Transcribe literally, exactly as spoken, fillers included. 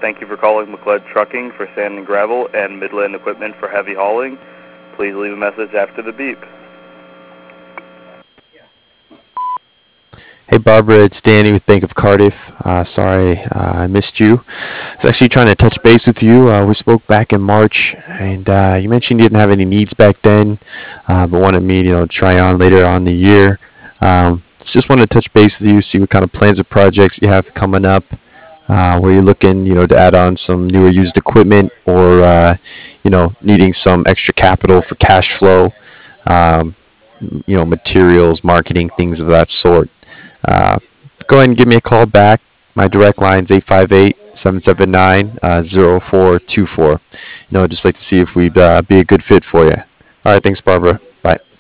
Thank you for calling McLeod Trucking for sand and gravel and Midland Equipment for heavy hauling. Please leave a message after the beep. Hey Barbara, it's Danny with Bank of Cardiff. Uh, sorry uh, I missed you. I was actually trying to touch base with you. Uh, we spoke back in March, and uh, you mentioned you didn't have any needs back then, uh, but wanted me, you know, to try on later on in the year. Um, just wanted to touch base with you, see what kind of plans or projects you have coming up. Uh, where you're looking, you know, to add on some newer used equipment, or uh, you know, needing some extra capital for cash flow. Um, you know, materials, marketing, things of that sort. Uh, Go ahead and give me a call back. My direct line is eight five eight, seven seven nine, zero four two four. You know, I'd just like to see if we'd uh, be a good fit for you. All right, thanks, Barbara. Bye.